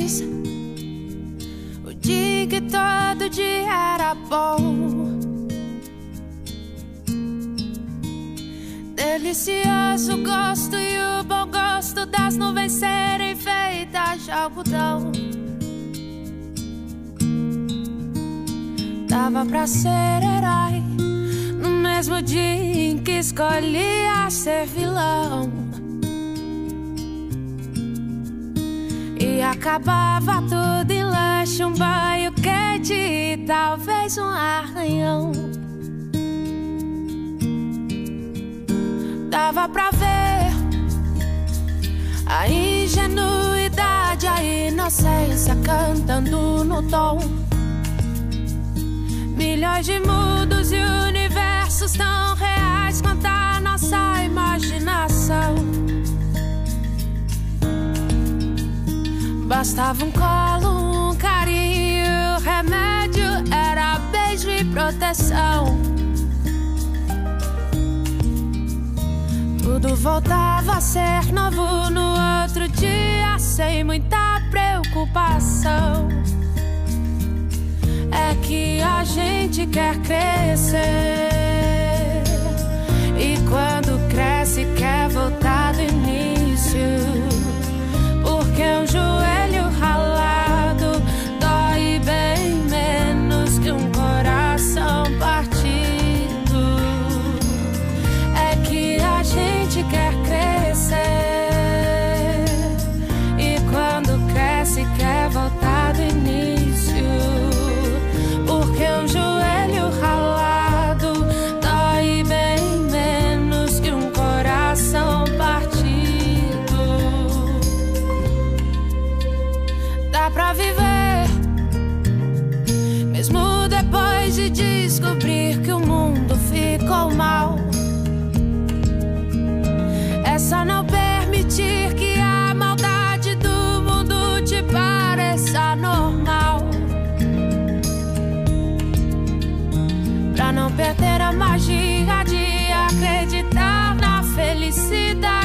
feliz. O dia que todo dia era bom. Delicioso gosto e o bom gosto das nuvens serem feitas de algodão. Dava pra ser herói no mesmo dia em que escolhia ser vilão. E acabava tudo em lanche, um banho quente e talvez um arranhão. Dava pra ver a ingenuidade, a inocência cantando no tom. Milhões de mundos e universos tão reais quanto a nossa imaginação. Bastava um colo, um carinho, o remédio era beijo e proteção. Tudo voltava a ser novo no outro dia, sem muita preocupação. É que a gente quer crescer, e quando cresce quer voltar do início. Porque um joelho ralado dói bem menos que um coração partido. É que a gente quer crescer, e quando cresce quer voltar do início. Porque um joelho ralado dói bem menos que um coração partido. Dá pra viver, mesmo depois de descobrir que o mundo ficou mal. É só não permitir que a maldade do mundo te pareça normal. Pra não perder a magia de acreditar na felicidade.